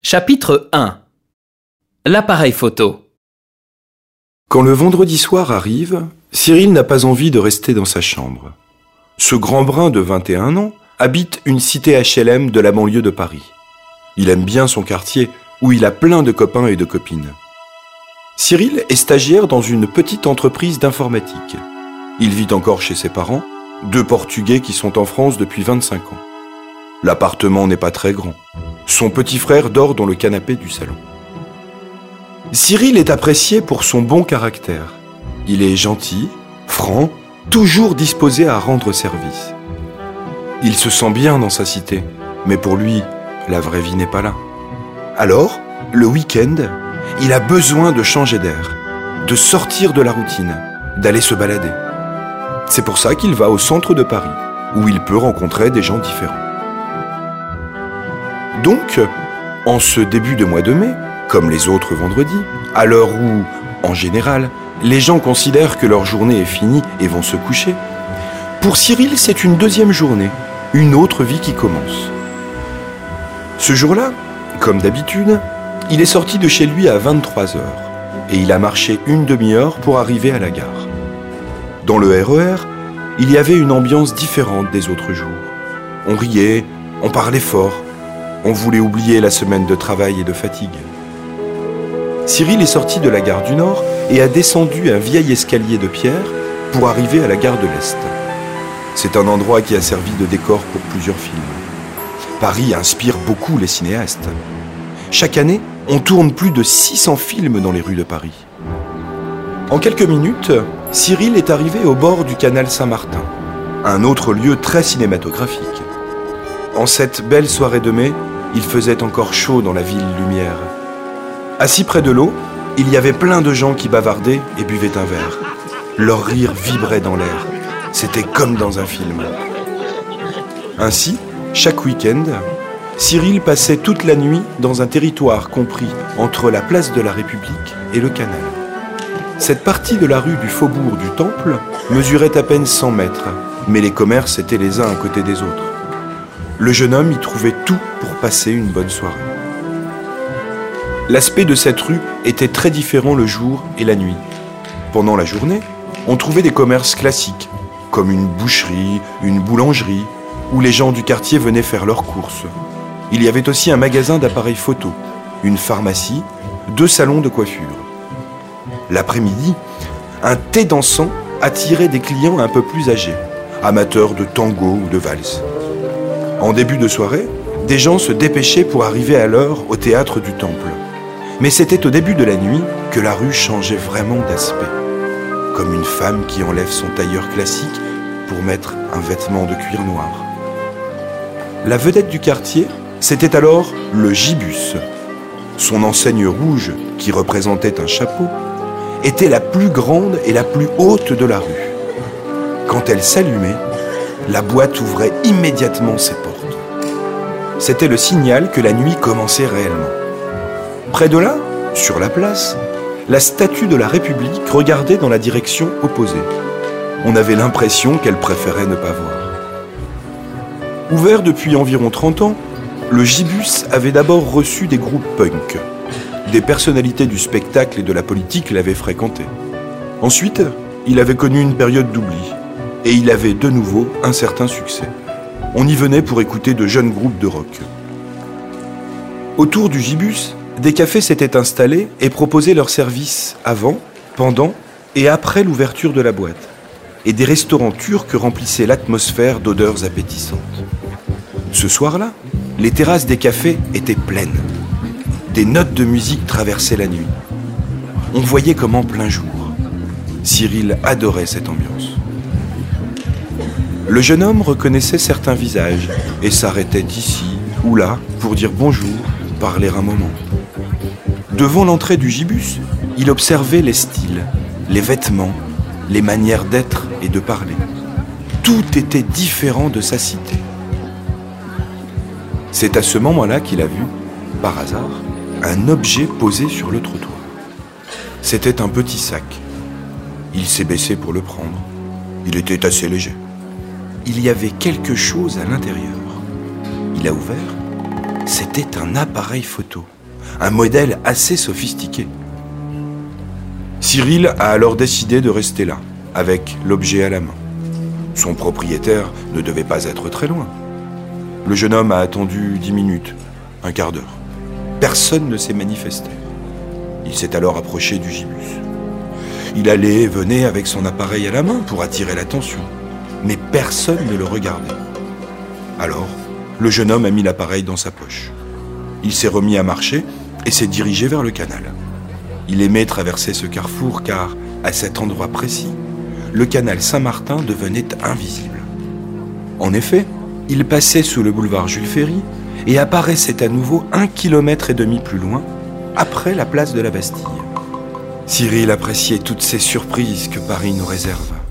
Chapitre 1. L'appareil photo. Quand le vendredi soir arrive, Cyril n'a pas envie de rester dans sa chambre. Ce grand brun de 21 ans habite une cité HLM de la banlieue de Paris. Il aime bien son quartier où il a plein de copains et de copines. Cyril est stagiaire dans une petite entreprise d'informatique. Il vit encore chez ses parents, 2 Portugais qui sont en France depuis 25 ans. L'appartement n'est pas très grand. Son petit frère dort dans le canapé du salon. Cyril est apprécié pour son bon caractère. Il est gentil, franc, toujours disposé à rendre service. Il se sent bien dans sa cité, mais pour lui, la vraie vie n'est pas là. Alors, le week-end, il a besoin de changer d'air, de sortir de la routine, d'aller se balader. C'est pour ça qu'il va au centre de Paris, où il peut rencontrer des gens différents. Donc, en ce début de mois de mai, comme les autres vendredis, à l'heure où, en général, les gens considèrent que leur journée est finie et vont se coucher, pour Cyril, c'est une deuxième journée, une autre vie qui commence. Ce jour-là, comme d'habitude, il est sorti de chez lui à 23h et il a marché une demi-heure pour arriver à la gare. Dans le RER, il y avait une ambiance différente des autres jours. On riait, on parlait fort. On voulait oublier la semaine de travail et de fatigue. Cyril est sorti de la gare du Nord et a descendu un vieil escalier de pierre pour arriver à la gare de l'Est. C'est un endroit qui a servi de décor pour plusieurs films. Paris inspire beaucoup les cinéastes. Chaque année, on tourne plus de 600 films dans les rues de Paris. En quelques minutes, Cyril est arrivé au bord du canal Saint-Martin, un autre lieu très cinématographique. En cette belle soirée de mai, il faisait encore chaud dans la ville lumière. Assis près de l'eau, il y avait plein de gens qui bavardaient et buvaient un verre. Leur rire vibrait dans l'air. C'était comme dans un film. Ainsi, chaque week-end, Cyril passait toute la nuit dans un territoire compris entre la place de la République et le canal. Cette partie de la rue du faubourg du Temple mesurait à peine 100 mètres, mais les commerces étaient les uns à côté des autres. Le jeune homme y trouvait tout pour passer une bonne soirée. L'aspect de cette rue était très différent le jour et la nuit. Pendant la journée, on trouvait des commerces classiques, comme une boucherie, une boulangerie, où les gens du quartier venaient faire leurs courses. Il y avait aussi un magasin d'appareils photo, une pharmacie, 2 salons de coiffure. L'après-midi, un thé dansant attirait des clients un peu plus âgés, amateurs de tango ou de valse. En début de soirée, des gens se dépêchaient pour arriver à l'heure au théâtre du Temple. Mais c'était au début de la nuit que la rue changeait vraiment d'aspect. Comme une femme qui enlève son tailleur classique pour mettre un vêtement de cuir noir. La vedette du quartier, c'était alors le gibus. Son enseigne rouge, qui représentait un chapeau, était la plus grande et la plus haute de la rue. Quand elle s'allumait, la boîte ouvrait immédiatement ses portes. C'était le signal que la nuit commençait réellement. Près de là, sur la place, la statue de la République regardait dans la direction opposée. On avait l'impression qu'elle préférait ne pas voir. Ouvert depuis environ 30 ans, le gibus avait d'abord reçu des groupes punk. Des personnalités du spectacle et de la politique l'avaient fréquenté. Ensuite, il avait connu une période d'oubli. Et il avait de nouveau un certain succès. On y venait pour écouter de jeunes groupes de rock. Autour du gibus, des cafés s'étaient installés et proposaient leurs services avant, pendant et après l'ouverture de la boîte. Et des restaurants turcs remplissaient l'atmosphère d'odeurs appétissantes. Ce soir-là, les terrasses des cafés étaient pleines. Des notes de musique traversaient la nuit. On voyait comme en plein jour. Cyril adorait cette ambiance. Le jeune homme reconnaissait certains visages et s'arrêtait ici ou là pour dire bonjour, parler un moment. Devant l'entrée du gibus, il observait les styles, les vêtements, les manières d'être et de parler. Tout était différent de sa cité. C'est à ce moment-là qu'il a vu, par hasard, un objet posé sur le trottoir. C'était un petit sac. Il s'est baissé pour le prendre. Il était assez léger. Il y avait quelque chose à l'intérieur. Il a ouvert. C'était un appareil photo. un modèle assez sophistiqué. Cyril a alors décidé de rester là, avec l'objet à la main. Son propriétaire ne devait pas être très loin. Le jeune homme a attendu 10 minutes, un quart d'heure. Personne ne s'est manifesté. Il s'est alors approché du gibus. Il allait et venait avec son appareil à la main pour attirer l'attention, mais personne ne le regardait. Alors, le jeune homme a mis l'appareil dans sa poche. Il s'est remis à marcher et s'est dirigé vers le canal. Il aimait traverser ce carrefour car, à cet endroit précis, le canal Saint-Martin devenait invisible. En effet, il passait sous le boulevard Jules Ferry et apparaissait à nouveau 1,5 km plus loin, après la place de la Bastille. Cyril appréciait toutes ces surprises que Paris nous réserve.